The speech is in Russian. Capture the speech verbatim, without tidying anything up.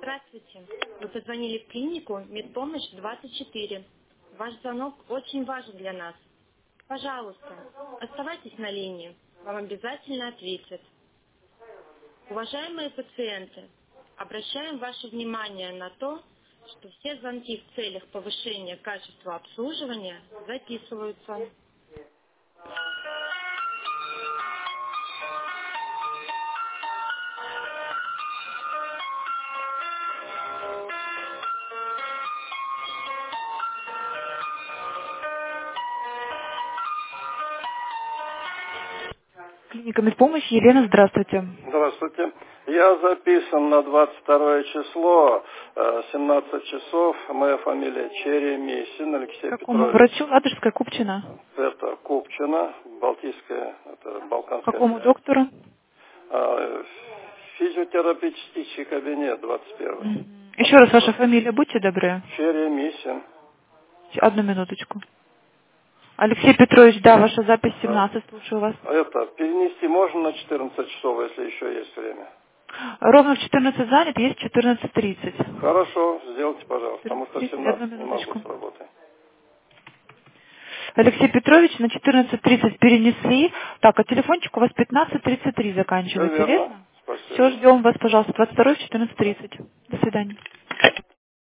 Здравствуйте. Вы позвонили в клинику Медпомощь двадцать четыре. Ваш звонок очень важен для нас. Пожалуйста, оставайтесь на линии. Вам обязательно ответят. Уважаемые пациенты, обращаем ваше внимание на то, что все звонки в целях повышения качества обслуживания записываются. Клиника Медпомощь, Елена, здравствуйте. Здравствуйте. Я записан на двадцать второе число, э, семнадцать часов. Моя фамилия Черемисин Алексей Какому Петрович. врачу? Ладожская, Купчина. Это Купчина, Балтийская, это Балканская Какому связь. доктору? А, физиотерапевтический кабинет двадцать первый. Мгм. Еще раз ваша фамилия, будьте добры. Черемисин. Одну минуточку. Алексей Петрович, да, ваша запись Да. семнадцать, слушаю вас. Это перенести можно на четырнадцать часов, если еще есть время? Ровно в четырнадцать занят, есть четырнадцать тридцать. Хорошо, сделайте, пожалуйста, потому что в четырнадцать тридцать, одну семнадцать не могу минуточку. с работы. Алексей Петрович, на четырнадцать тридцать перенесли. Так, а телефончик у вас пятнадцать тридцать три Все заканчивается, верно. верно? Все, Спасибо. ждем вас, пожалуйста, двадцать второй в четырнадцать тридцать. До свидания.